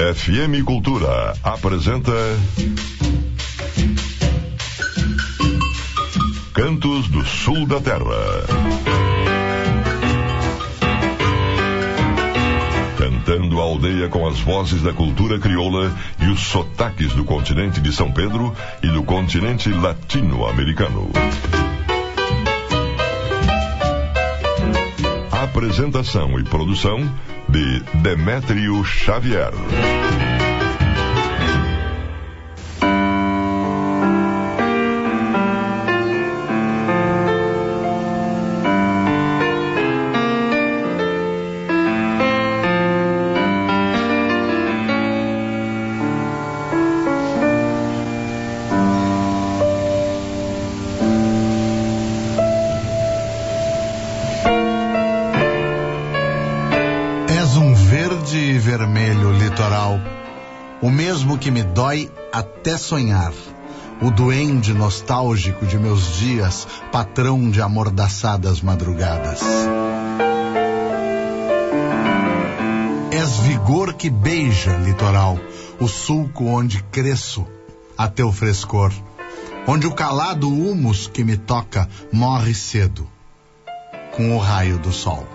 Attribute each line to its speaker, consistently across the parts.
Speaker 1: FM Cultura apresenta Cantos do Sul da Terra. Cantando a aldeia com as vozes da cultura crioula e os sotaques do continente de São Pedro e do continente latino-americano. Apresentação e produção de Demétrio Xavier.
Speaker 2: O mesmo que me dói até sonhar, o duende nostálgico de meus dias, patrão de amordaçadas madrugadas. És vigor que beija, litoral, o sulco onde cresço a teu frescor, onde o calado humus que me toca morre cedo, com o raio do sol.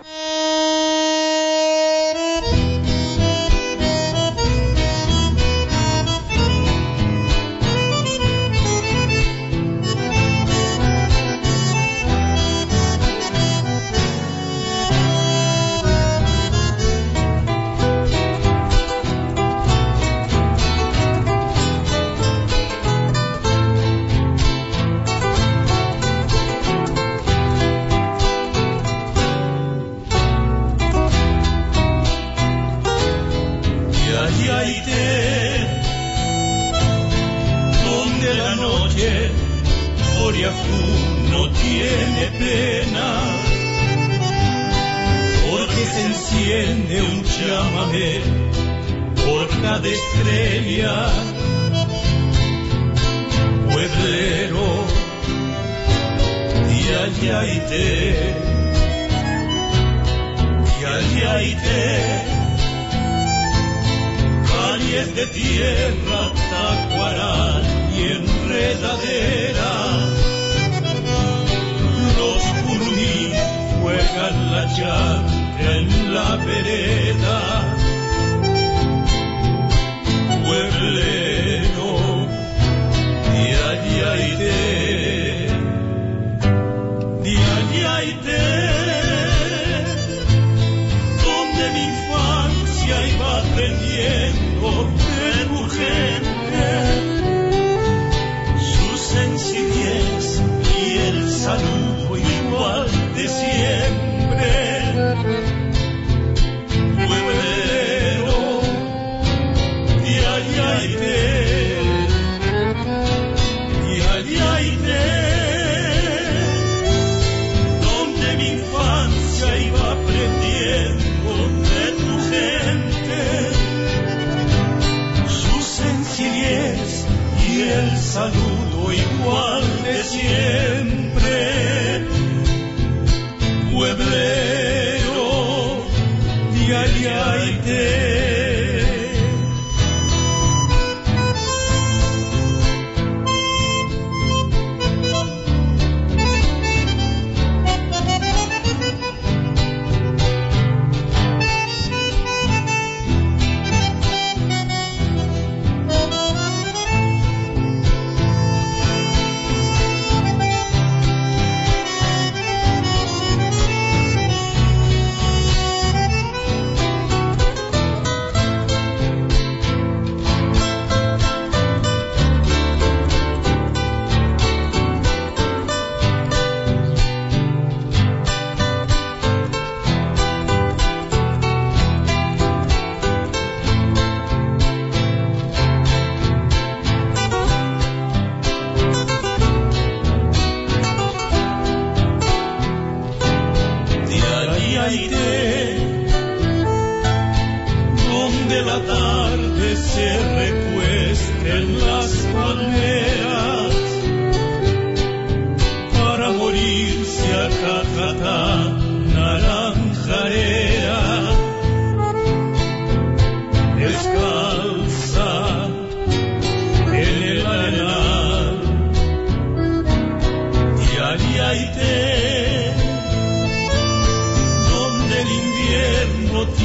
Speaker 3: Naranjarera, descalzo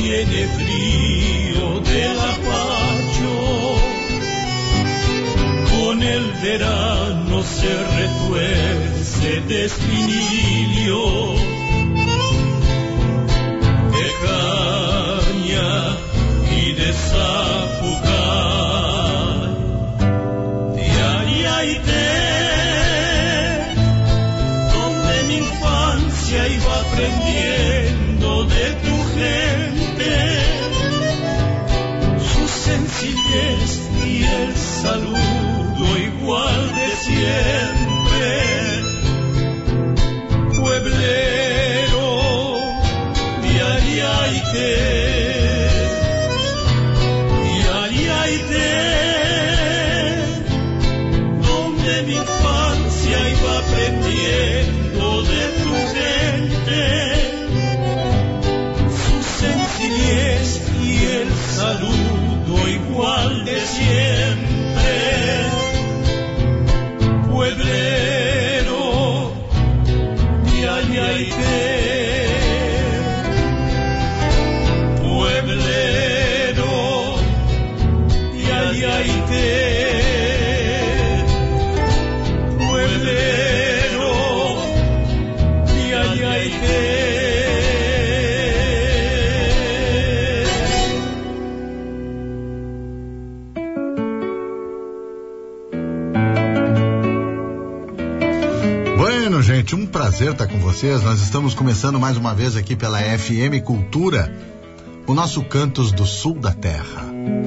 Speaker 3: tiene frío del apacho, con el verano se retuerce de espinillo, de caña y de zapucar, de Ariaite, donde mi infancia iba aprendiendo de tu gente, su sencillez y el saludo igual de siempre. Pueblero de Ariaite, donde mi infancia iba aprendiendo de tu gente, su sencillez y el saludo igual de siempre. Pueblero de Ayaité, pueblero de Ayaité, pueblero de Ayaité.
Speaker 2: Bueno, gente, um prazer estar com vocês. Nós estamos começando mais uma vez aqui pela FM Cultura, o nosso Cantos do Sul da Terra.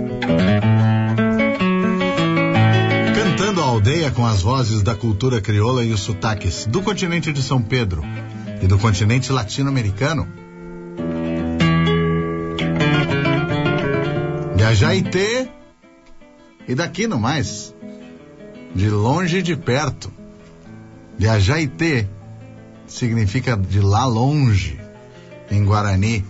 Speaker 2: Cantando a aldeia com as vozes da cultura crioula e os sotaques do continente de São Pedro e do continente latino-americano. De Ayaité e daqui no mais, de longe e de perto. De Ayaité significa de lá longe, em Guarani.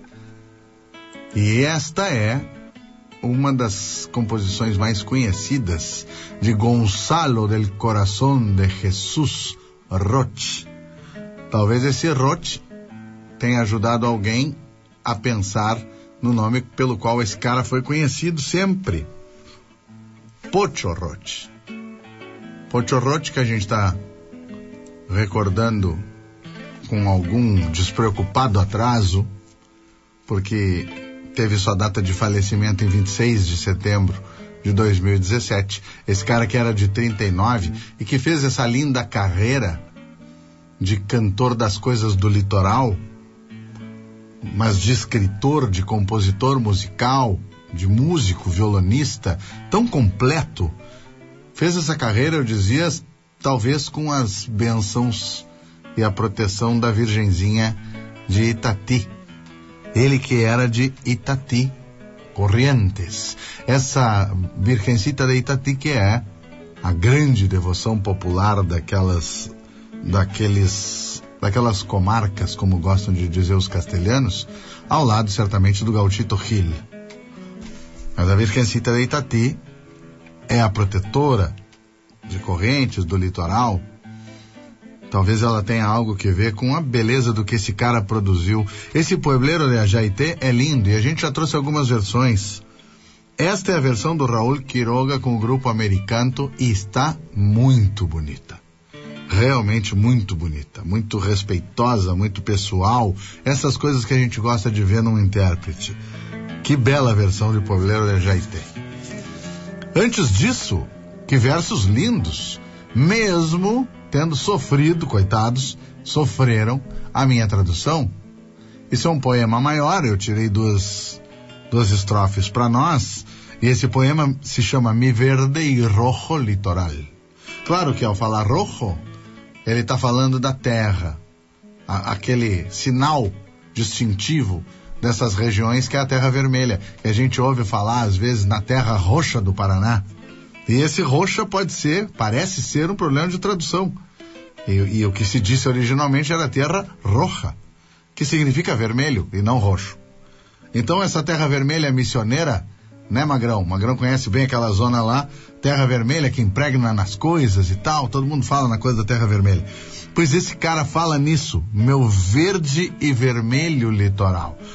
Speaker 2: E esta é uma das composições mais conhecidas de Gonzalo del Corazón de Jesús Roch. Talvez esse Roch tenha ajudado alguém a pensar no nome pelo qual esse cara foi conhecido sempre. Pocho Roch. Pocho Roch, que a gente está recordando com algum despreocupado atraso, porque teve sua data de falecimento em 26 de setembro de 2017. Esse cara que era de 39 e que fez essa linda carreira de cantor das coisas do litoral, mas de escritor, de compositor musical, de músico, violonista, tão completo. Fez essa carreira, eu dizia, talvez com as bênçãos e a proteção da Virgenzinha de Itati. Ele que era de Itati, Corrientes. Essa Virgencita de Itati, que é a grande devoção popular daquelas comarcas, como gostam de dizer os castelhanos, ao lado certamente do Gauchito Gil. Mas a Virgencita de Itati é a protetora de Correntes, do litoral. Talvez ela tenha algo que ver com a beleza do que esse cara produziu. Esse Pueblero de Ayaité é lindo e a gente já trouxe algumas versões. Esta é a versão do Raul Quiroga com o grupo Americanto e está muito bonita. Realmente muito bonita, muito respeitosa, muito pessoal. Essas coisas que a gente gosta de ver num intérprete. Que bela versão de Pueblero de Ayaité. Antes disso, que versos lindos, mesmo tendo sofrido, coitados, sofreram a minha tradução. Isso é um poema maior, eu tirei duas estrofes para nós, e esse poema se chama Mi Verde y Rojo Litoral. Claro que ao falar rojo, ele está falando da terra, aquele sinal distintivo dessas regiões que é a terra vermelha, que a gente ouve falar às vezes na terra roxa do Paraná. E esse roxa parece ser um problema de tradução. E o que se disse originalmente era terra roja, que significa vermelho e não roxo. Então essa terra vermelha missioneira, né, Magrão? Magrão conhece bem aquela zona lá, terra vermelha que impregna nas coisas e tal, todo mundo fala na coisa da terra vermelha. Pois esse cara fala nisso, meu verde e vermelho litoral.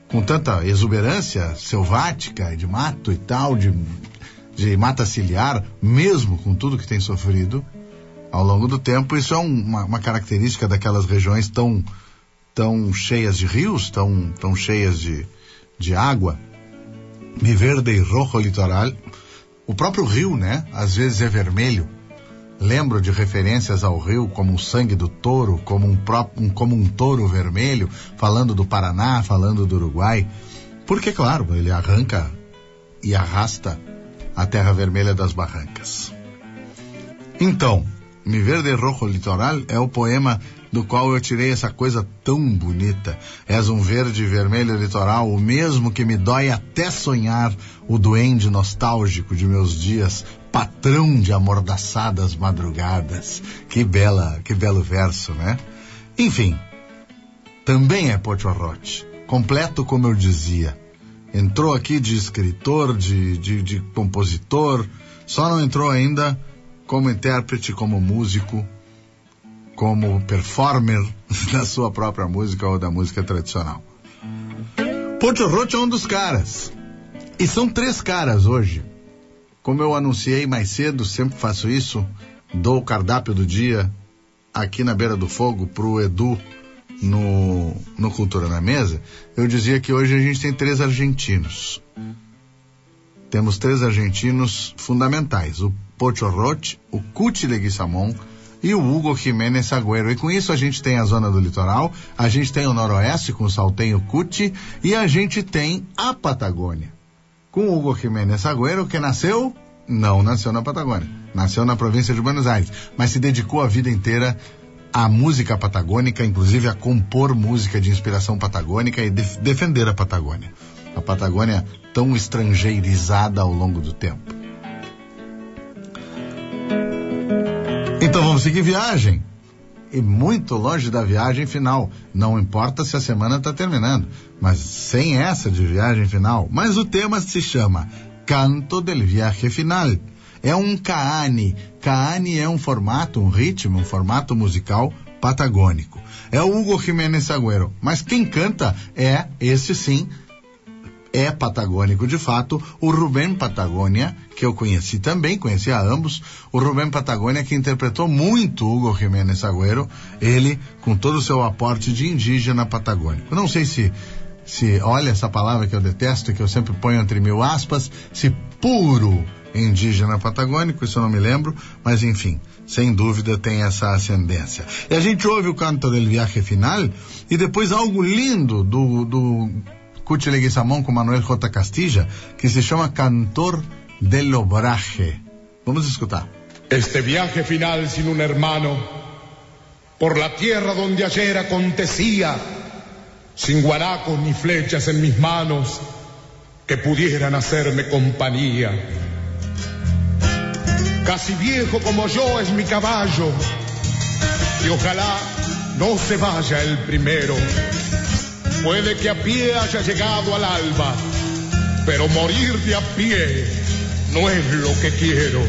Speaker 2: com tanta exuberância selvática, de mato e tal, de mata ciliar, mesmo com tudo que tem sofrido ao longo do tempo. Isso é uma característica daquelas regiões tão cheias de rios, tão cheias de água. Mi verde e rojo litoral. O próprio rio, né? Às vezes é vermelho. Lembro de referências ao rio como o sangue do touro, como um touro vermelho, falando do Paraná, falando do Uruguai. Porque, claro, ele arranca e arrasta a terra vermelha das barrancas. Então, Mi verde e rojo litoral é o poema do qual eu tirei essa coisa tão bonita. És um verde e vermelho litoral, o mesmo que me dói até sonhar, o duende nostálgico de meus dias, patrão de amordaçadas madrugadas. Que belo verso, né? Enfim, também é Pocho Roche, completo como eu dizia. Entrou aqui de escritor, de compositor, só não entrou ainda como intérprete, como músico, como performer da sua própria música ou da música tradicional. Pocho Roche é um dos caras. E são 3 caras hoje. Como eu anunciei mais cedo, sempre faço isso, dou o cardápio do dia aqui na beira do fogo pro Edu no Cultura na Mesa. Eu dizia que hoje a gente tem 3 argentinos. Temos 3 argentinos fundamentais: o Pocho Roche, o Cuti Leguizamón e o Hugo Jiménez Agüero. E com isso a gente tem a zona do litoral, a gente tem o noroeste com o Salteño Cuti e a gente tem a Patagônia com o Hugo Jiménez Agüero, que não nasceu na Patagônia, nasceu na província de Buenos Aires, mas se dedicou a vida inteira à música patagônica, inclusive a compor música de inspiração patagônica e defender a Patagônia tão estrangeirizada ao longo do tempo. Então vamos seguir viagem, e muito longe da viagem final. Não importa se a semana está terminando, mas sem essa de viagem final. Mas o tema se chama Canto del Viaje Final. É um caane. Caane é um formato, um ritmo, um formato musical patagônico. É o Hugo Jiménez Agüero, mas quem canta é, esse sim, é patagônico de fato, o Rubén Patagônia, que eu conheci a ambos, o Rubén Patagônia, que interpretou muito Hugo Jiménez Agüero, ele com todo o seu aporte de indígena patagônico. Não sei se olha essa palavra que eu detesto, que eu sempre ponho entre 1000 aspas, se puro indígena patagônico, isso eu não me lembro, mas enfim, sem dúvida tem essa ascendência. E a gente ouve o Canto del Viaje Final, e depois algo lindo do Cuti Leguizamón com Manuel J. Castilla, que se chama Cantor del Obraje. Vamos escutar.
Speaker 4: Este viaje final sin un hermano, por la tierra donde ayer acontecía, sin guanacos ni flechas en mis manos que pudieran hacerme compañía. Casi viejo como yo es mi caballo, y ojalá no se vaya el primero. Puede que a pie haya llegado al alba, pero morir de a pie no es lo que quiero.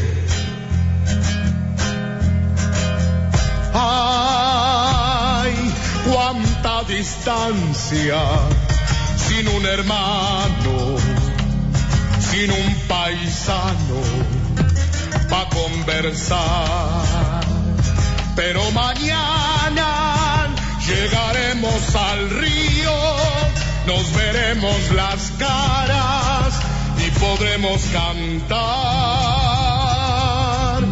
Speaker 4: Ay, cuánta distancia, sin un hermano, sin un paisano pa' conversar. Pero mañana llegaremos al río, nos veremos las caras y podremos cantar.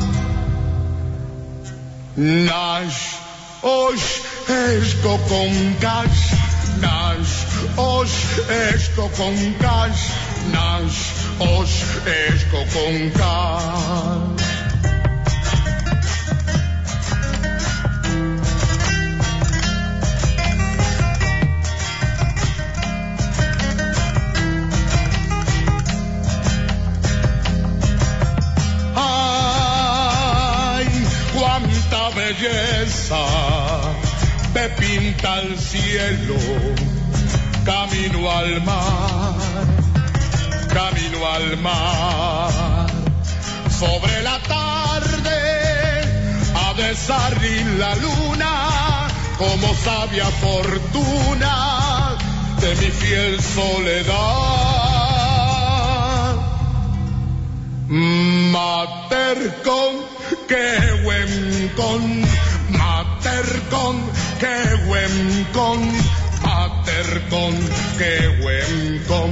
Speaker 4: Nash, osh, esto con cash, Nash, osh, esto con cash, Nash, osh, esto con cash. Belleza me pinta el cielo, camino al mar, camino al mar. Sobre la tarde ha de salir la luna, como sabia fortuna de mi fiel soledad. Matercon, quehuemcon, matercon, quehuemcon, matercon, quehuemcon.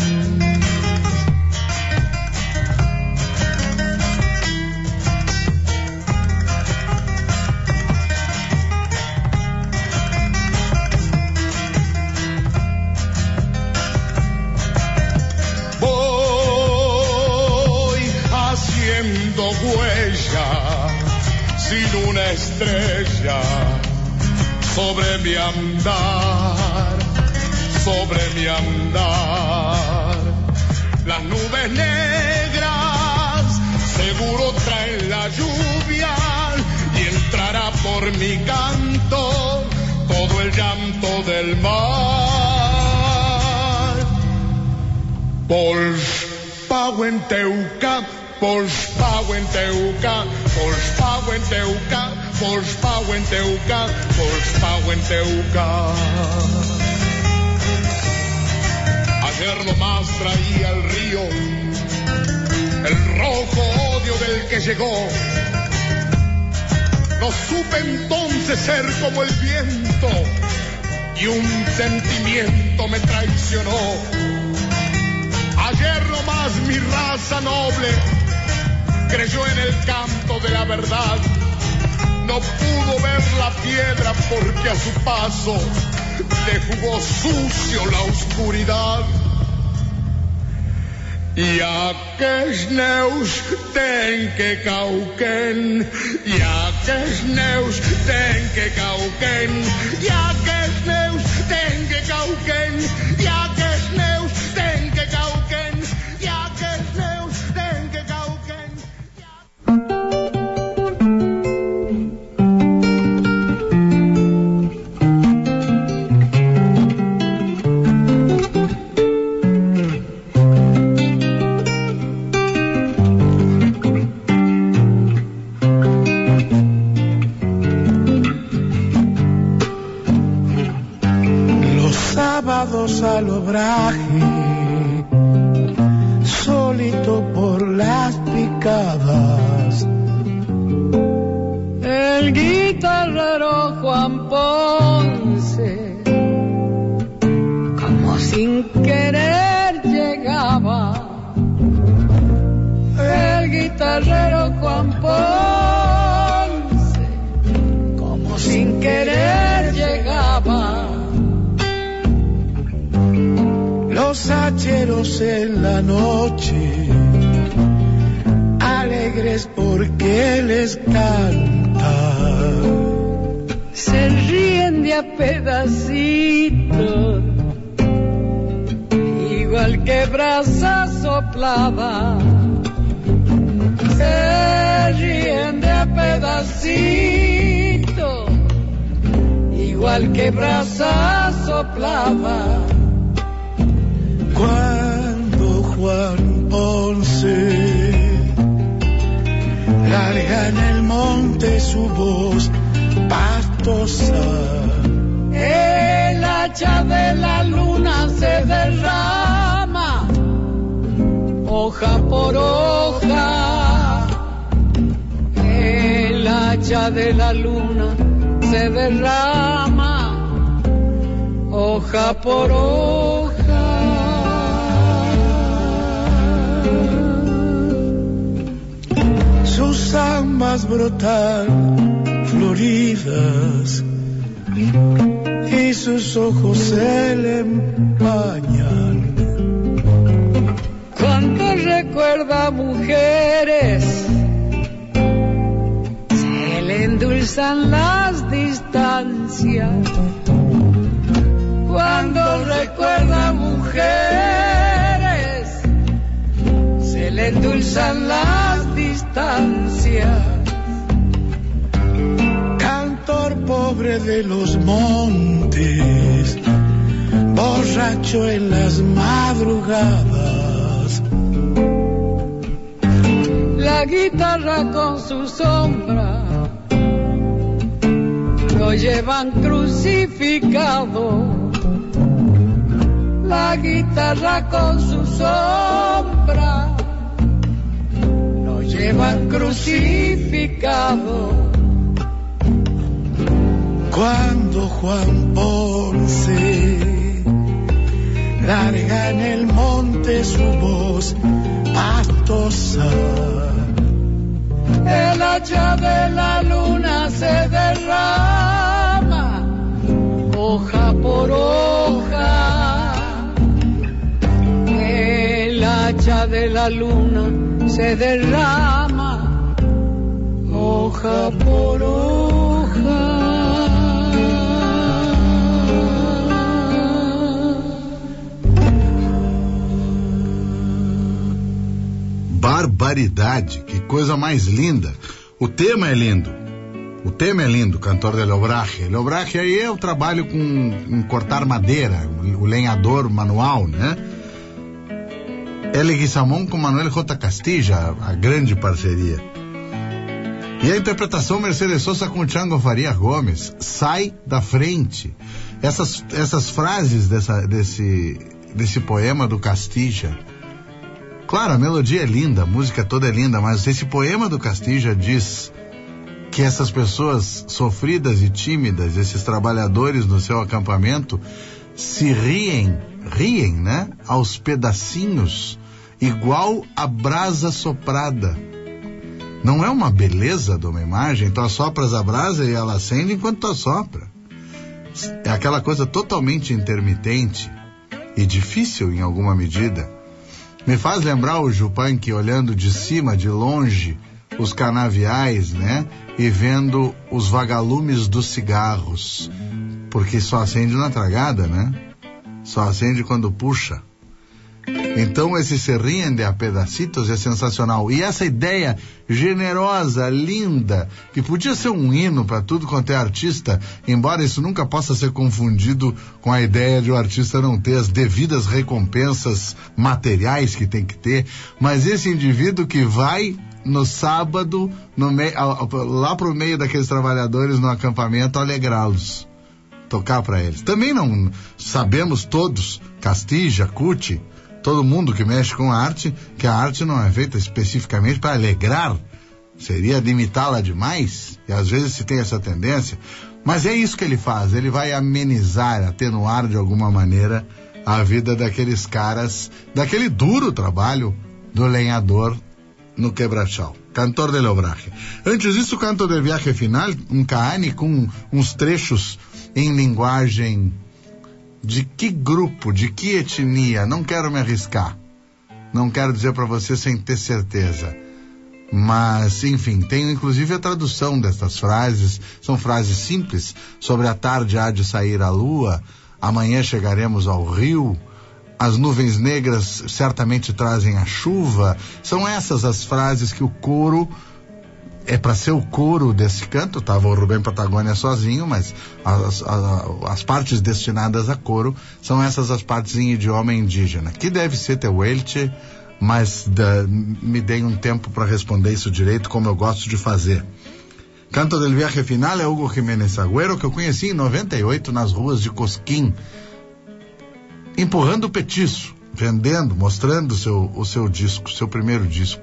Speaker 4: Huella sin una estrella sobre mi andar, sobre mi andar. Las nubes negras seguro traen la lluvia y entrará por mi canto todo el llanto del mar. Polspauenteuca, Polspauenteuca, Polspauenteuca, Polspauenteuca, Polspauenteuca. Ayer nomás traía el río el rojo odio del que llegó. No supe entonces ser como el viento y un sentimiento me traicionó. Ayer nomás mi raza noble creyó en el canto de la verdad. No pudo ver la piedra porque a su paso le jugó sucio la oscuridad. Y aquellos neus ten que cauquen, y aquellos neus ten que cauquen, y aquellos neus ten que cauquen, y aquellos neus ten que cauquen, y aquellos neus ten que cauquen.
Speaker 5: Al obraje, solito por las picadas.
Speaker 6: El guitarrero Juan Ponce, como sin querer llegaba. El guitarrero Juan Ponce, como sin querer llegaba.
Speaker 5: Los hacheros en la noche, alegres porque les canta,
Speaker 6: se ríen de a pedacitos, igual que brasa soplada. Se ríen de a pedacitos, igual que brasa soplada.
Speaker 5: Cuando Juan Ponce larga en el monte su voz pastosa,
Speaker 6: el hacha de la luna se derrama, hoja por hoja. El hacha de la luna se derrama, hoja por hoja.
Speaker 5: Sus zambas brotan floridas y sus ojos se le empañan.
Speaker 6: Cuando recuerda mujeres, se le endulzan las distancias. Cuando recuerda mujeres, se le endulzan las distancias.
Speaker 5: Cantor pobre de los montes, borracho en las madrugadas.
Speaker 6: La guitarra con su sombra lo llevan crucificado. la guitarra con su sombra lo llevan crucificado.
Speaker 5: Cuando Juan Ponce larga en el monte su voz pastosa,
Speaker 6: el hacha de la luna se derrama, hoja por hoja. El hacha de la luna se derrama, hoja por hoja.
Speaker 2: Barbaridade, que coisa mais linda. O tema é lindo. O tema é lindo, Cantor de Leobraje. Leobraje aí eu trabalho com cortar madeira, o lenhador manual, né? El Leguizamón com Manuel J. Castilla, a grande parceria. E a interpretação Mercedes Sosa com o Chango Faria Gomes, Sai da Frente. Essas frases desse poema do Castilla. Claro, a melodia é linda, a música toda é linda, mas esse poema do Castilla diz que essas pessoas sofridas e tímidas, esses trabalhadores no seu acampamento, se riem, né? Aos pedacinhos, igual a brasa soprada. Não é uma beleza de uma imagem? Tu assopras a brasa e ela acende enquanto tu assopra. É aquela coisa totalmente intermitente e difícil em alguma medida. Me faz lembrar o Yupanqui olhando de cima, de longe, os canaviais, né? E vendo os vagalumes dos cigarros. Porque só acende na tragada, né? Só acende quando puxa. Então esse se riem de a pedacitos é sensacional. E essa ideia generosa, linda, que podia ser um hino para tudo quanto é artista, embora isso nunca possa ser confundido com a ideia de o artista não ter as devidas recompensas materiais que tem que ter, mas esse indivíduo que vai no sábado, lá pro meio daqueles trabalhadores no acampamento, alegrá-los, tocar para eles. Também não sabemos todos, Castilla, Cuti, todo mundo que mexe com a arte, que a arte não é feita especificamente para alegrar, seria limitá-la demais, e às vezes se tem essa tendência, mas é isso que ele faz, ele vai amenizar, atenuar de alguma maneira a vida daqueles caras, daquele duro trabalho do lenhador no quebrachal. Cantor de Leobraje. Antes disso, Canto del Viaje Final, um Kaani com uns trechos em linguagem de que grupo, de que etnia, não quero me arriscar. Não quero dizer para você sem ter certeza. Mas, enfim, tenho inclusive a tradução dessas frases. São frases simples. Sobre a tarde há de sair a lua, amanhã chegaremos ao rio, as nuvens negras certamente trazem a chuva. São essas as frases que o coro... É para ser o coro desse canto, estava o Rubem Patagônia sozinho, mas as partes destinadas a coro são essas as partes em idioma indígena, que deve ser Tehuelche, mas me deem um tempo para responder isso direito, como eu gosto de fazer. Canto del Viaje Final é Hugo Jiménez Agüero, que eu conheci em 98 nas ruas de Cosquim, empurrando o petiço, vendendo, mostrando o seu disco, seu primeiro disco.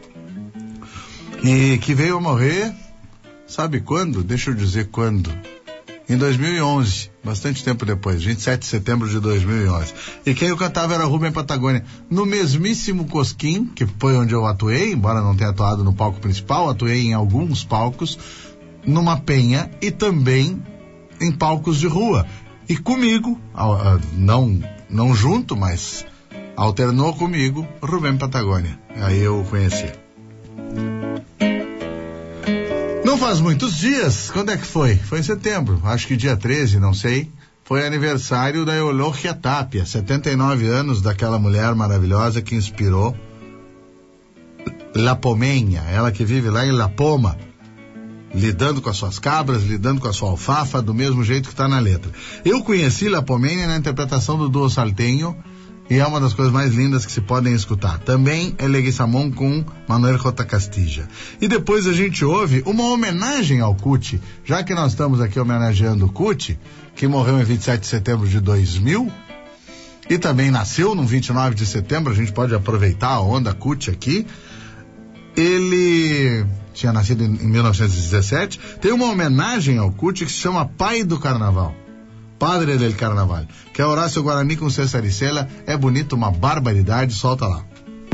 Speaker 2: E que veio a morrer, sabe quando? Deixa eu dizer quando. Em 2011, bastante tempo depois, 27 de setembro de 2011. E quem eu cantava era Rubem Patagônia. No mesmíssimo Cosquim, que foi onde eu atuei, embora não tenha atuado no palco principal, atuei em alguns palcos, numa penha e também em palcos de rua. E comigo, não junto, mas alternou comigo, Rubem Patagônia. Aí eu o conheci. Não faz muitos dias, quando é que foi? Foi em setembro, acho que dia 13, não sei. Foi aniversário da Eulógia Tapia, 79 anos daquela mulher maravilhosa que inspirou La Pomenha, ela que vive lá em La Poma, lidando com as suas cabras, lidando com a sua alfafa, do mesmo jeito que está na letra. Eu conheci La Pomenha na interpretação do duo saltenho, e é uma das coisas mais lindas que se podem escutar. Também é Leguizamón com Manuel J. Castilla. E depois a gente ouve uma homenagem ao Cuti, já que nós estamos aqui homenageando o Cuti, que morreu em 27 de setembro de 2000, e também nasceu no 29 de setembro, a gente pode aproveitar a onda Cuti aqui. Ele tinha nascido em 1917. Tem uma homenagem ao Cuti que se chama Pai do Carnaval, Padre del Carnaval, que é Horácio Guarani com César Isela. É bonito, uma barbaridade, solta lá.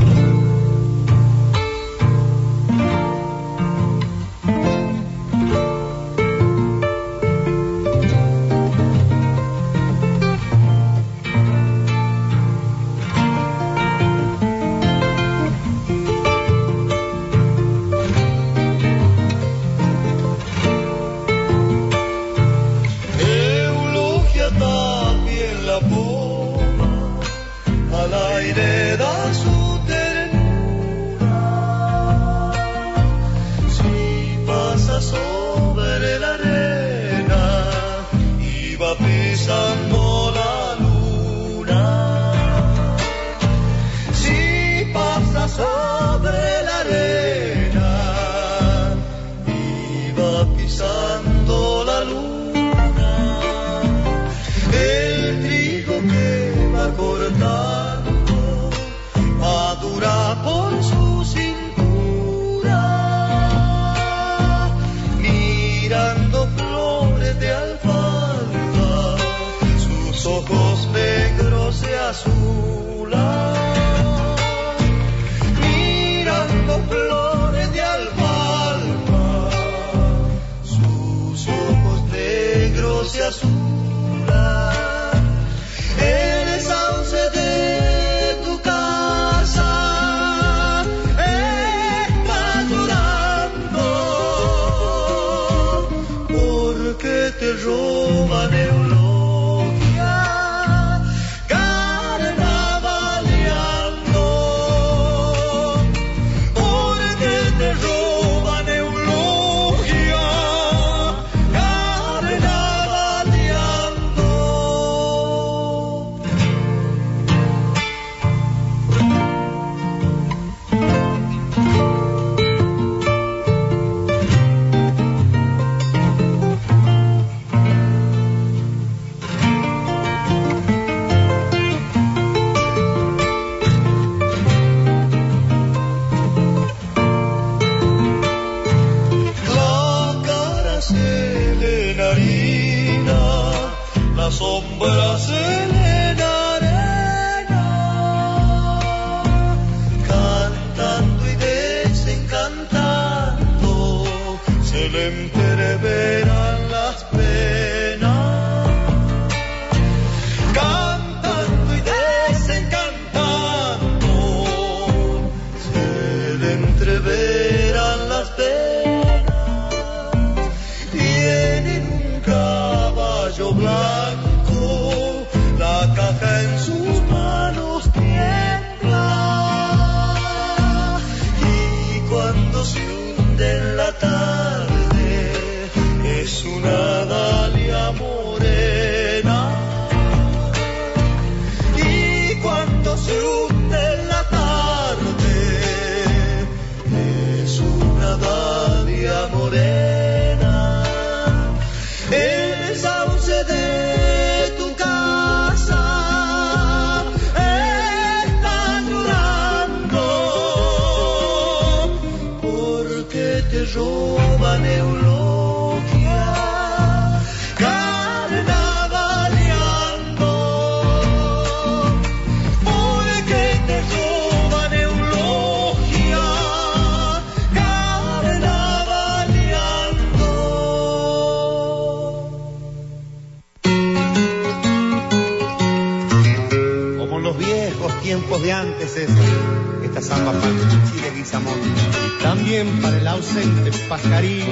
Speaker 7: Tiempos de antes esta samba para Chile Guizamón, y también para el ausente pajarín.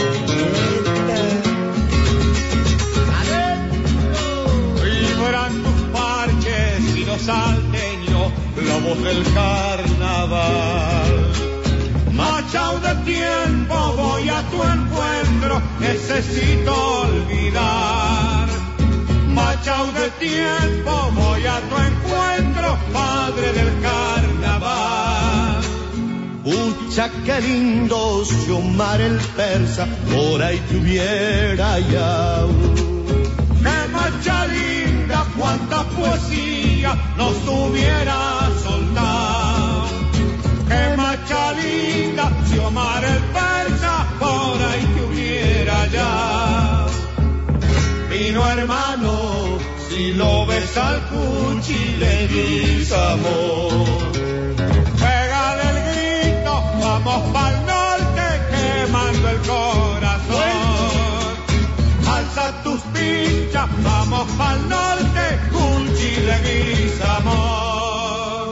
Speaker 7: Vibran tus parches y los salteños, la voz del carnaval. Machao de tiempo, voy a tu encuentro, necesito olvidar. Machao de tiempo, voy a tu encuentro, padre del carnaval. Pucha, qué lindo Xiomar el persa, por ahí tuviera ya. Qué macha linda, cuánta poesía,
Speaker 3: nunca nos hubiera soltado. Qué macha linda, si Omar el persa por ahí te hubiera ya. Vino hermano, si lo ves al cuchi le dices amor. Pégale el grito, vamos pa'l norte quemando el corazón. Alza tus pinchas, vamos pa'l norte, cuchi le dices amor.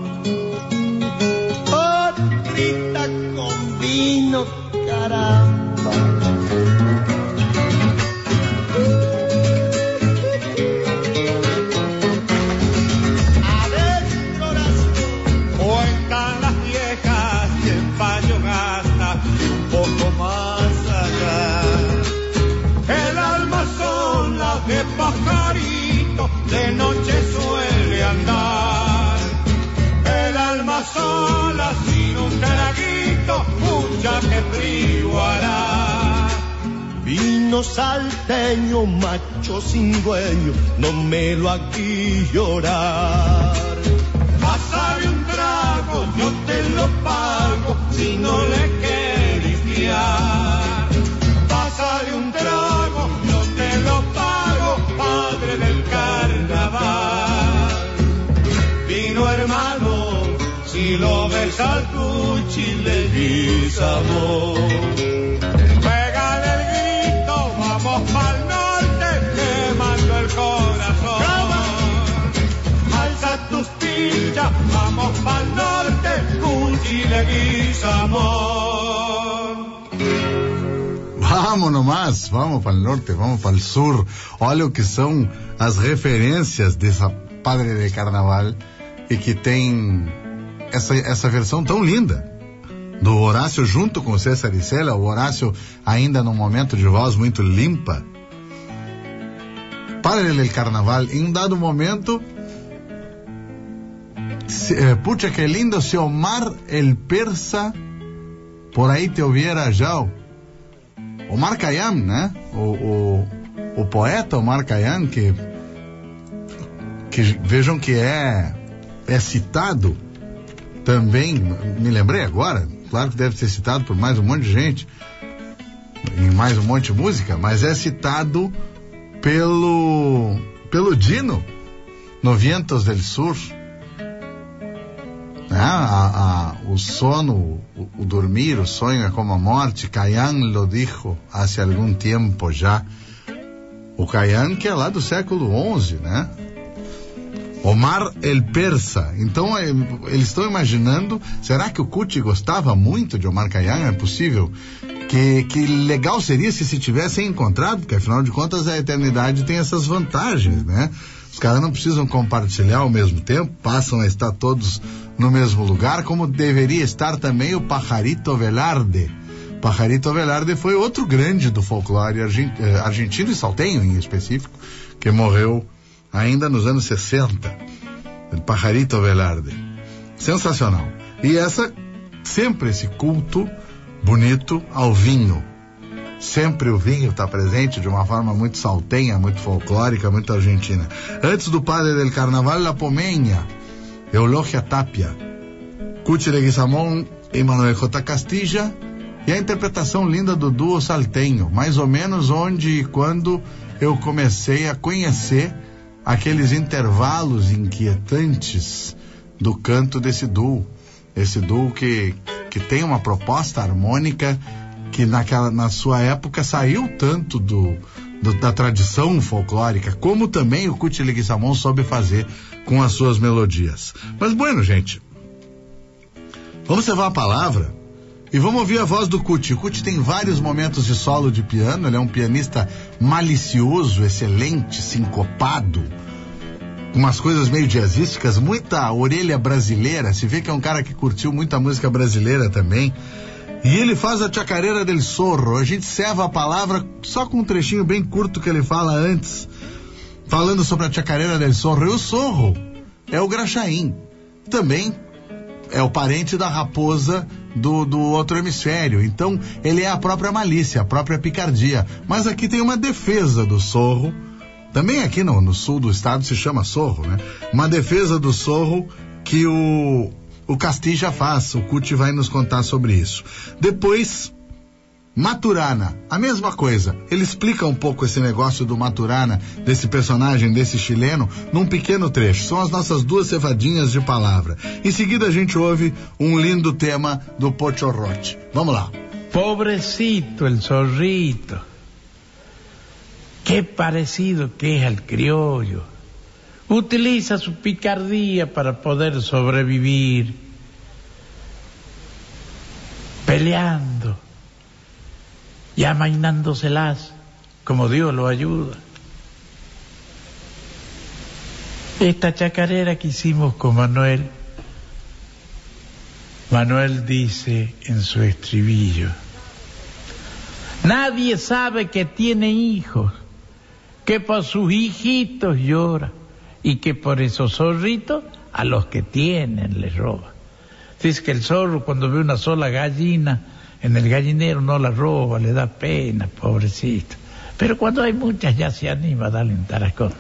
Speaker 5: Otrita con vino, caramba.
Speaker 3: De noche suele andar, el alma sola sin un traguito, mucha que frío hará.
Speaker 5: Vino salteño, macho sin dueño, no me lo hagas llorar.
Speaker 3: Pásale un trago, yo te lo pago, si no le quieres fiar. Pásale un trago, yo te lo pago, padre del carnaval. Vino hermano, si lo ves al cuchi le dices amor. Pégale el grito, vamos pa'l norte, quemando el corazón. Alza tus pinchas, vamos pa'l norte, cuchi le dices amor.
Speaker 2: Vamos nomás, vamos para o norte, vamos para o sur. Olha o que são as referências dessa Padre de Carnaval e que tem essa versão tão linda do Horácio junto com o César Isela, o Horácio ainda num momento de voz muito limpa. Padre del Carnaval, em um dado momento, pucha que lindo, se Omar el Persa por aí te hubiera já. Omar Khayyam, né? O poeta Omar Khayyam, que vejam que é citado também, me lembrei agora, claro que deve ser citado por mais um monte de gente, em mais um monte de música, mas é citado pelo Dino, no Vientos del Sur. O sono, o dormir, o sonho é como a morte. Khayyam lo dijo hace algum tempo já. O Khayyam que é lá do século XI, né? Omar el Persa. Então eles estão imaginando, será que o Cuti gostava muito de Omar Khayyam? É possível? Que legal seria se tivessem encontrado, porque afinal de contas a eternidade tem essas vantagens, né? Os caras não precisam compartilhar ao mesmo tempo, passam a estar todos no mesmo lugar, como deveria estar também o Pajarito Velarde. Pajarito Velarde foi outro grande do folclore argentino e salteño em específico, que morreu ainda nos anos 60. O Pajarito Velarde. Sensacional. E sempre esse culto bonito ao vinho. Sempre o vinho está presente de uma forma muito saltenha, muito folclórica, muito argentina. Antes do Padre del Carnaval, La Pomeña, Eulogia Tapia, Cuchi Leguizamón e Manuel J. Castilla, e a interpretação linda do duo saltenho, mais ou menos onde e quando eu comecei a conhecer aqueles intervalos inquietantes do canto desse duo. Esse duo que tem uma proposta harmônica que na sua época saiu tanto da tradição folclórica, como também o Cuchi Leguizamón soube fazer com as suas melodias. Mas bueno, gente, vamos levar a palavra e vamos ouvir a voz do Cuchi. O Cuchi tem vários momentos de solo de piano, ele é um pianista malicioso, excelente, sincopado, com umas coisas meio jazzísticas, muita orelha brasileira, se vê que é um cara que curtiu muita música brasileira também. E ele faz a Chacarera del Zorro. A gente serva a palavra só com um trechinho bem curto que ele fala antes, falando sobre a Chacarera del Zorro. E o zorro é o Graxaim, também é o parente da raposa do outro hemisfério. Então ele é a própria malícia, a própria picardia. Mas aqui tem uma defesa do zorro Também aqui no sul do estado se chama sorro, né? Uma defesa do sorro que o Castilla faz. O Cuti vai nos contar sobre isso. Depois, Maturana, a mesma coisa. Ele explica um pouco esse negócio do Maturana, desse personagem, desse chileno, num pequeno trecho. São as nossas duas cevadinhas de palavra. Em seguida a gente ouve um lindo tema do Pocho Roche. Vamos lá.
Speaker 8: Pobrecito el zorrito. Qué parecido que es al criollo. Utiliza su picardía para poder sobrevivir. Peleando y amainándoselas como Dios lo ayuda. Esta chacarera que hicimos con Manuel dice en su estribillo: nadie sabe que tiene hijos, que por sus hijitos llora y que por esos zorritos a los que tienen les roba. Dice que el zorro cuando ve una sola gallina en el gallinero no la roba, le da pena, pobrecito. Pero cuando hay muchas ya se anima a darle un tarascón.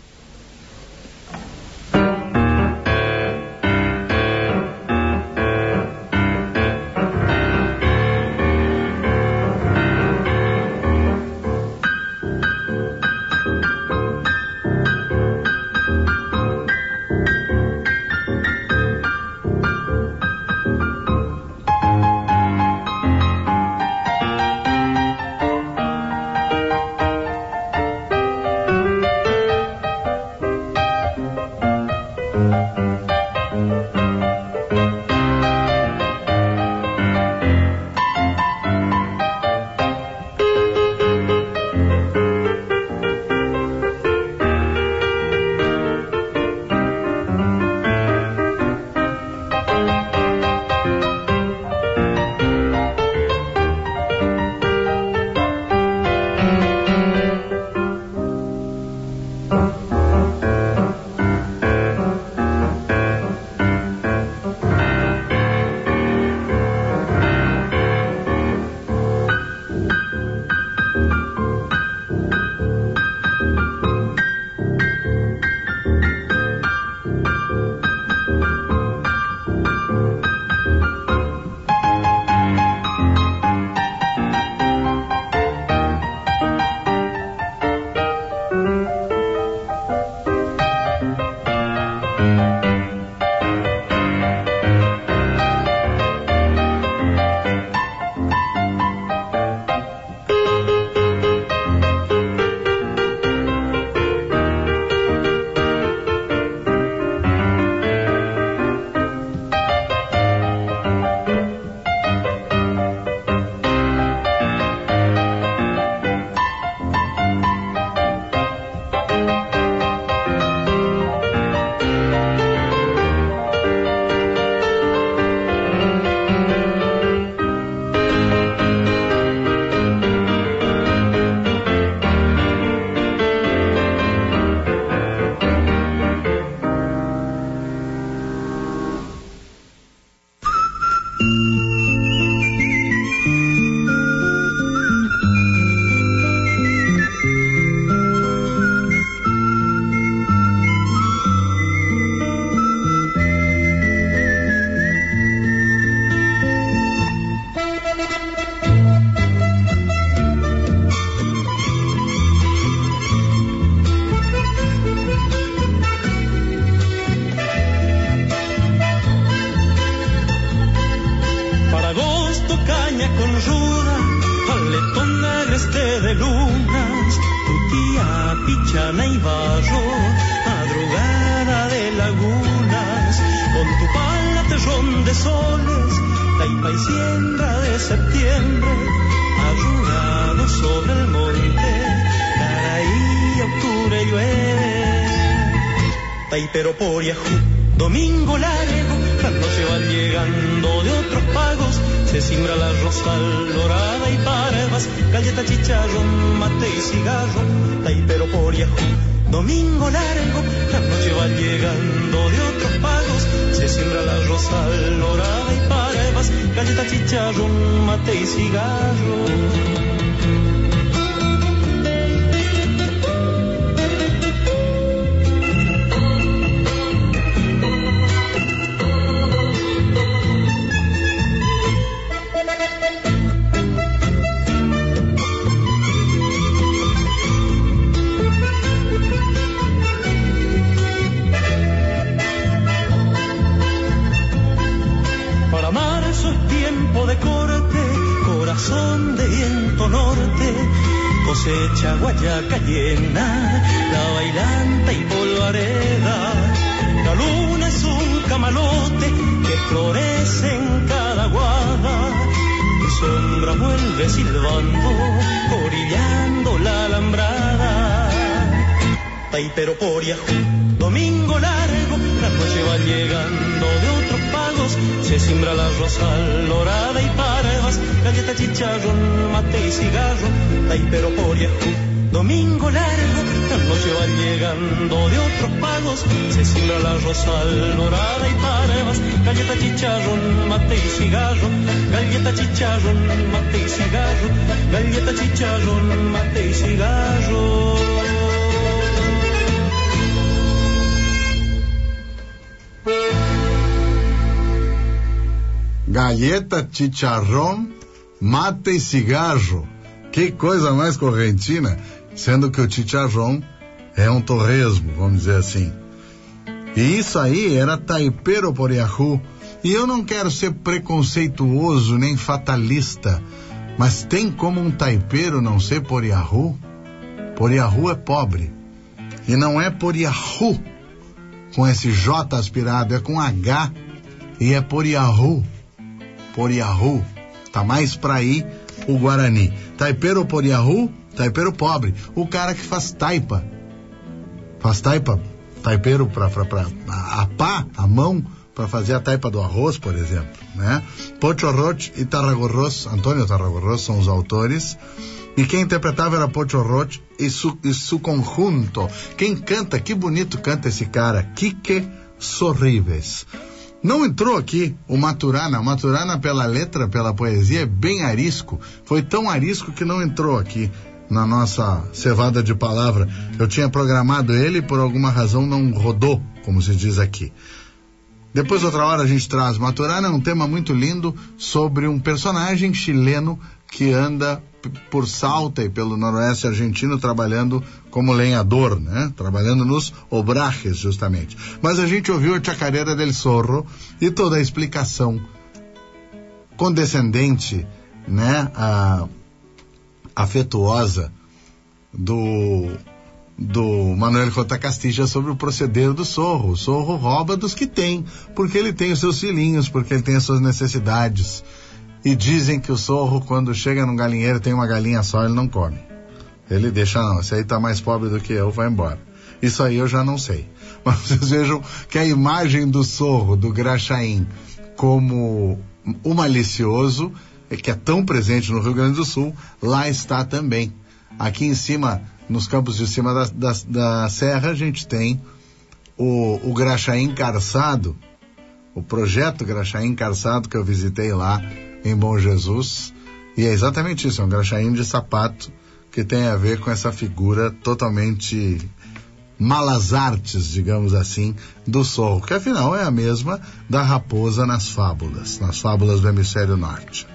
Speaker 9: Pero por Yahoo, domingo largo, las noches van llegando de otros pagos, se simbra la rosal dorada y parvas, galleta, chicharrón, mate y cigarro. Pero por Yahoo, domingo largo, las noches van llegando de otros pagos, se siembra la rosal dorada y parvas, galleta, chicharrón, mate y cigarro. cosecha guayaca llena, la bailanta y polvareda. La luna es un camalote que florece en cada guada. Mi sombra vuelve silbando, orillando la alambrada. Taipero por Yahoo, domingo largo, la noche va llegando de otros pagos. Se siembra la rosal, dorada y parvas, galleta, chicharrón, mate y cigarro. Taipero por Yahoo, domingo largo, la noche va llegando de otros pagos. Se siembra la rosal, dorada y parvas, galleta, chicharrón, mate y cigarro. Galleta, chicharrón, mate y cigarro. Galleta, chicharrón, mate y cigarro.
Speaker 2: Galleta, chicharrón, mate e cigarro. Que coisa mais correntina, sendo que o chicharrón é um torresmo, vamos dizer assim. E isso aí era Taipero por Yahoo. E eu não quero ser preconceituoso nem fatalista, mas tem como um taipeiro não ser por Yahoo? Por Yahoo é pobre. E não é por Yahoo com esse J aspirado, é com H e é por Yahoo. Por Yahoo, tá mais pra aí o Guarani. Taipeiro por Yahoo, taipeiro pobre. O cara que faz taipa. Faz taipa, taipeiro pra a pá, a mão, para fazer a taipa do arroz, por exemplo, né? Pocho Roch e Tarragorros, Antônio Tarragorros são os autores. E quem interpretava era Pocho Roch e su conjunto. Quem canta, que bonito canta esse cara, Quique Sorribes. Não entrou aqui o Maturana. O Maturana, pela letra, pela poesia, é bem arisco. Foi tão arisco que não entrou aqui na nossa cevada de palavra. Eu tinha programado ele e por alguma razão não rodou, como se diz aqui. Depois, outra hora, a gente traz. Maturana é um tema muito lindo sobre um personagem chileno que anda por Salta e pelo noroeste argentino trabalhando como lenhador, né? Trabalhando nos obrajes, justamente. Mas a gente ouviu a Chacarera del Zorro e toda a explicação condescendente, né? Afetuosa do Manuel J. Castilla sobre o proceder do zorro. O zorro rouba dos que tem, porque ele tem os seus filhinhos, porque ele tem as suas necessidades. E dizem que o zorro, quando chega num galinheiro, tem uma galinha só, ele não come. Ele deixa, não, esse aí tá mais pobre do que eu, vai embora. Isso aí eu já não sei. Mas vocês vejam que a imagem do zorro, do Graxaim, como o malicioso, que é tão presente no Rio Grande do Sul, lá está também. Aqui em cima, nos campos de cima da serra, a gente tem o Graxaim Carçado, o projeto Graxaim Carçado, que eu visitei lá em Bom Jesus, e é exatamente isso, é um graxaim de sapato que tem a ver com essa figura totalmente malas artes, digamos assim, do zorro, que afinal é a mesma da raposa nas fábulas do hemisfério norte.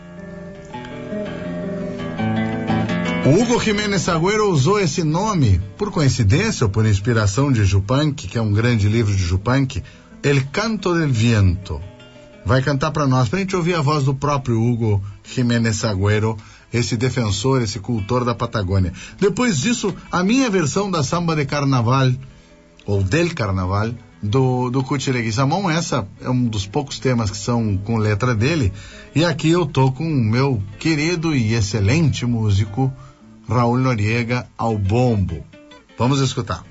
Speaker 2: O Hugo Jiménez Agüero usou esse nome por coincidência ou por inspiração de Yupanqui, que é um grande livro de Yupanqui, El Canto del Viento. Vai cantar para nós, pra gente ouvir a voz do próprio Hugo Jiménez Agüero, esse defensor, esse cultor da Patagônia. Depois disso, a minha versão da samba de carnaval, ou del carnaval, do Cuti Leguizamón. Essa é um dos poucos temas que são com letra dele. E aqui eu tô com o meu querido e excelente músico, Raul Noriega, ao bombo. Vamos escutar.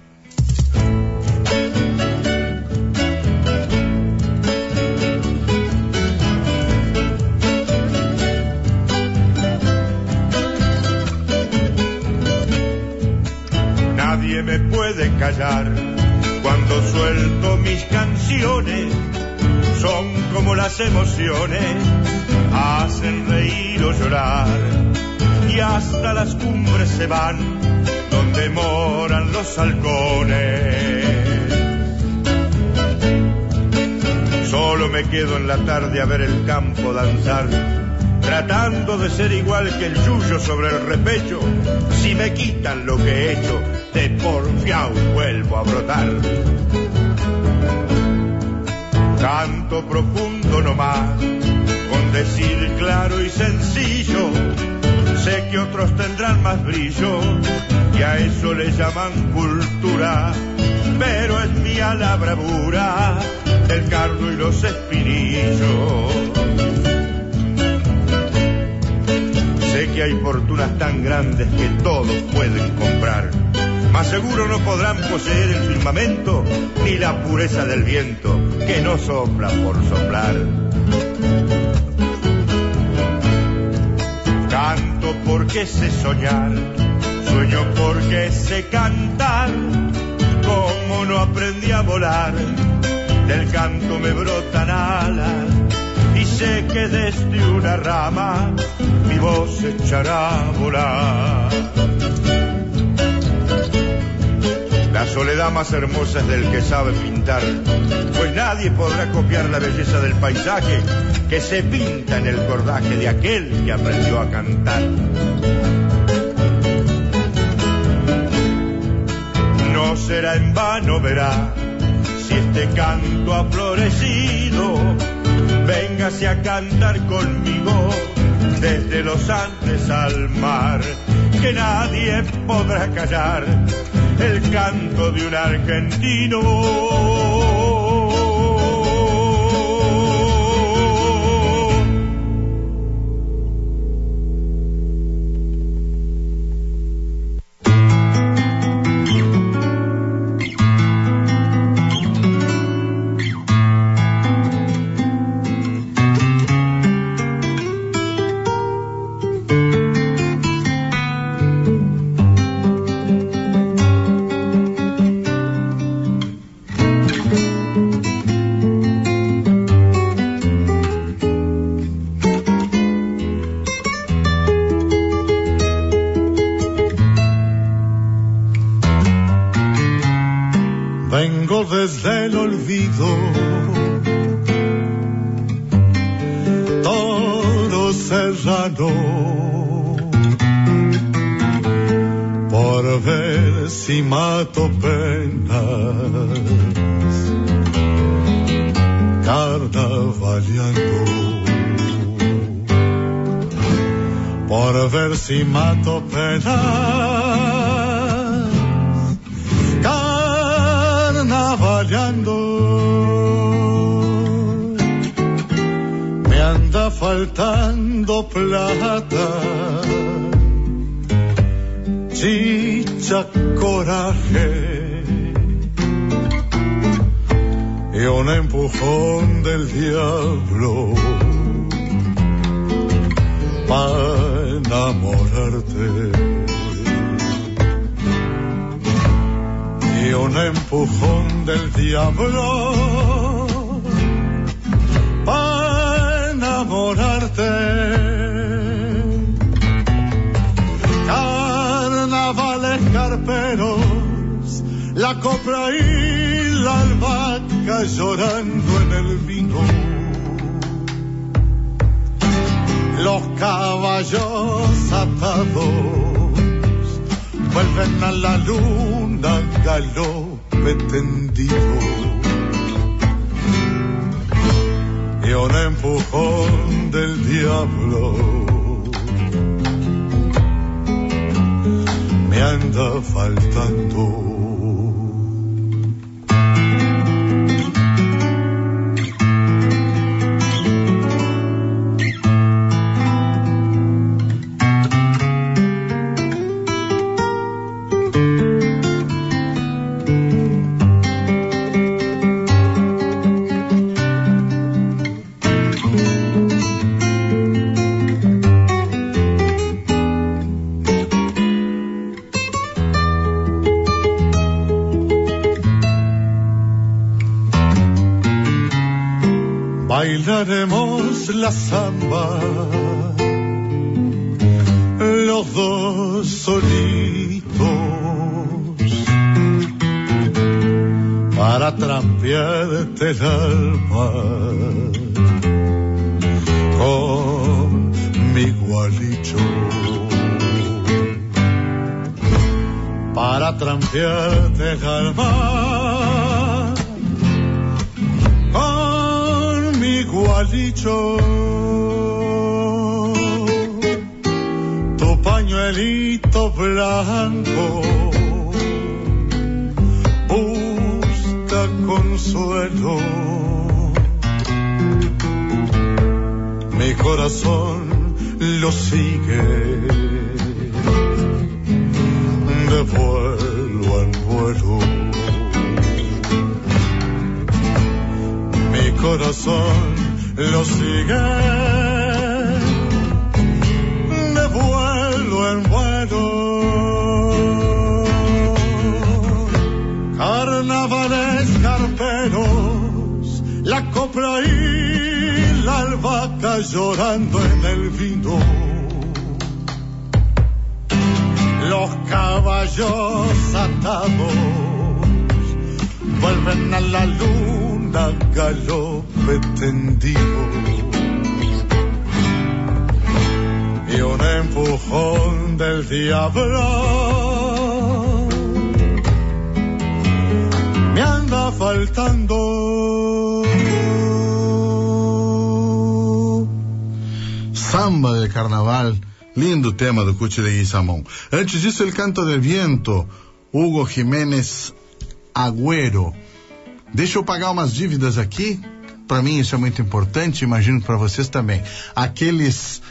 Speaker 3: Nadie me puede callar cuando suelto mis canciones, son como las emociones, hacen reír o llorar, y hasta las cumbres se van donde moran los halcones. Solo me quedo en la tarde a ver el campo danzar, tratando de ser igual que el yuyo sobre el repecho. Si me quitan lo que he hecho, de porfiao vuelvo a brotar. Canto profundo nomás, con decir claro y sencillo, Sé que otros tendrán más brillo y a eso le llaman cultura, pero es mía la bravura del cardo y los espinillos. Sé que hay fortunas tan grandes que todos pueden comprar, mas seguro no podrán poseer el firmamento ni la pureza del viento que no sopla por soplar. Canto porque sé soñar, sueño porque sé cantar. Como no aprendí a volar, del canto me brotan alas, y sé que desde una rama mi voz echará a volar. La soledad más hermosa es del que sabe pintar, pues nadie podrá copiar la belleza del paisaje que se pinta en el cordaje de aquel que aprendió a cantar. No será en vano, verá, si este canto ha florecido, véngase a cantar conmigo desde los Andes al mar, que nadie podrá callar el canto de un argentino.
Speaker 5: Vengo desde el olvido, toro serrano, por ver si mato penas, carnavaleando, por ver si mato penas, carnavaleando. Me anda faltando plata, chicha, coraje y un empujón del diablo para enamorarte. Y un empujón del diablo para enamorarte. Carnavales carperos, la copra y la albahaca llorando en el vino. Los caballos atados vuelven a la luna, galope tendido. Y un empujón del diablo me anda faltando. Bailaremos la samba, los dos solitos, para trampearte el alma con mi gualicho, para trampearte el alma igualito. Tu
Speaker 4: pañuelito blanco busca consuelo. Mi corazón lo sigue de vuelo en vuelo. Mi corazón lo sigue de vuelo en vuelo. Carnavales carperos, la copla y la albahaca llorando en el vino. Los caballos atados vuelven a la luna, galope tendido. Y un empujón del diablo me anda faltando.
Speaker 2: Samba de carnaval, lindo tema do Cuti Leguizamón. Antes disso, El Canto del Viento, Hugo Jiménez Agüero. Deixa eu pagar umas dívidas aqui. Para mim isso é muito importante, imagino para vocês também. Aqueles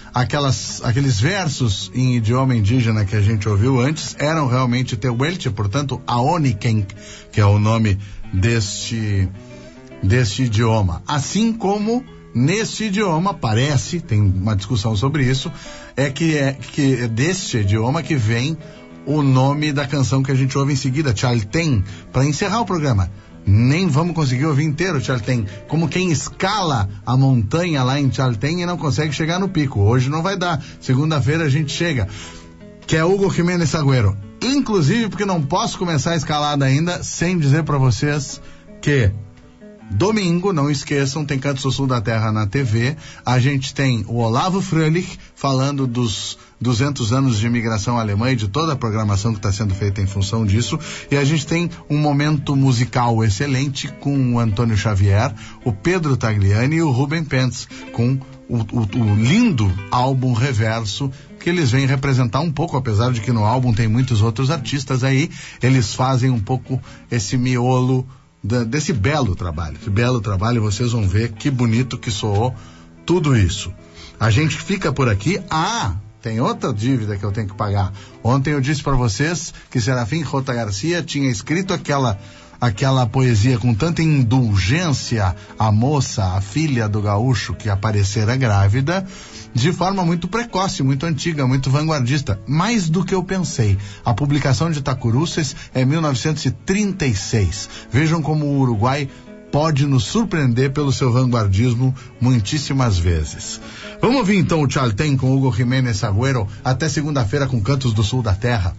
Speaker 2: versos em idioma indígena que a gente ouviu antes eram realmente Tehuelche, portanto, Aoniken, que é o nome deste idioma. Assim como neste idioma, parece, tem uma discussão sobre isso, que é deste idioma que vem o nome da canção que a gente ouve em seguida, Chaltén, para encerrar o programa. Nem vamos conseguir ouvir inteiro Chaltén, como quem escala a montanha lá em Chaltén e não consegue chegar no pico. Hoje não vai dar, segunda-feira a gente chega, que é Hugo Jiménez Agüero. Inclusive porque não posso começar a escalada ainda sem dizer para vocês que domingo, não esqueçam, tem Cantos do Sul da Terra na TV. A gente tem o Olavo Fröhlich falando dos 200 anos de imigração alemã e de toda a programação que está sendo feita em função disso. E a gente tem um momento musical excelente com o Antônio Xavier, o Pedro Tagliani e o Rubem Pentz, com o lindo álbum Reverso, que eles vêm representar um pouco, apesar de que no álbum tem muitos outros artistas aí, eles fazem um pouco esse miolo desse belo trabalho. Que belo trabalho, vocês vão ver que bonito que soou tudo isso. A gente fica por aqui. Tem outra dívida que eu tenho que pagar. Ontem eu disse para vocês que Serafim Rota Garcia tinha escrito aquela poesia com tanta indulgência, a moça, a filha do gaúcho que aparecera grávida, de forma muito precoce, muito antiga, muito vanguardista, mais do que eu pensei. A publicação de Itacuruces é 1936. Vejam como o Uruguai pode nos surpreender pelo seu vanguardismo muitíssimas vezes. Vamos ouvir então o Chaltén com Hugo Jiménez Agüero. Até segunda-feira com Cantos do Sul da Terra.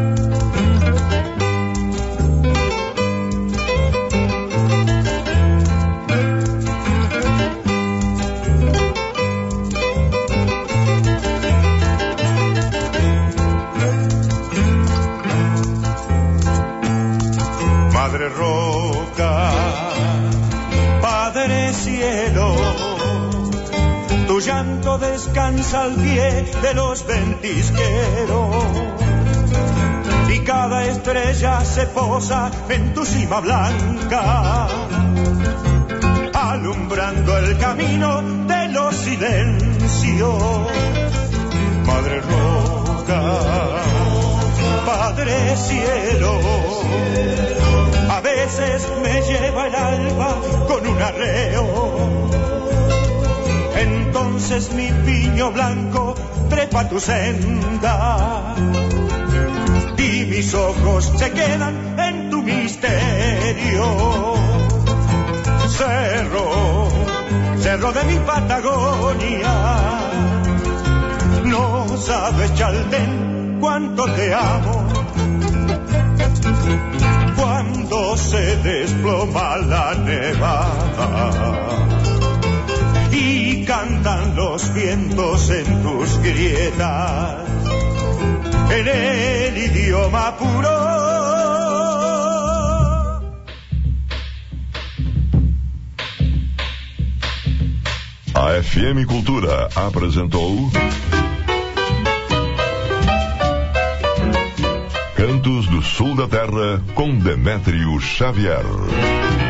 Speaker 3: Madre Roca, Padre Cielo, tu llanto descansa al pie de los ventisqueros y cada estrella se posa en tu cima blanca, alumbrando el camino de los silencios. Madre Roca, Padre Cielo, a veces me lleva el alba con un arreo. Entonces mi piño blanco trepa tu senda y mis ojos se quedan en tu misterio. Cerro, cerro de mi Patagonia, no sabes, Chaltén, cuánto te amo. Cuando se desploma la nevada y cantan los vientos en tus grietas, en el idioma puro.
Speaker 1: A FM Cultura apresentou Cantos do Sul da Terra, com Demétrio Xavier.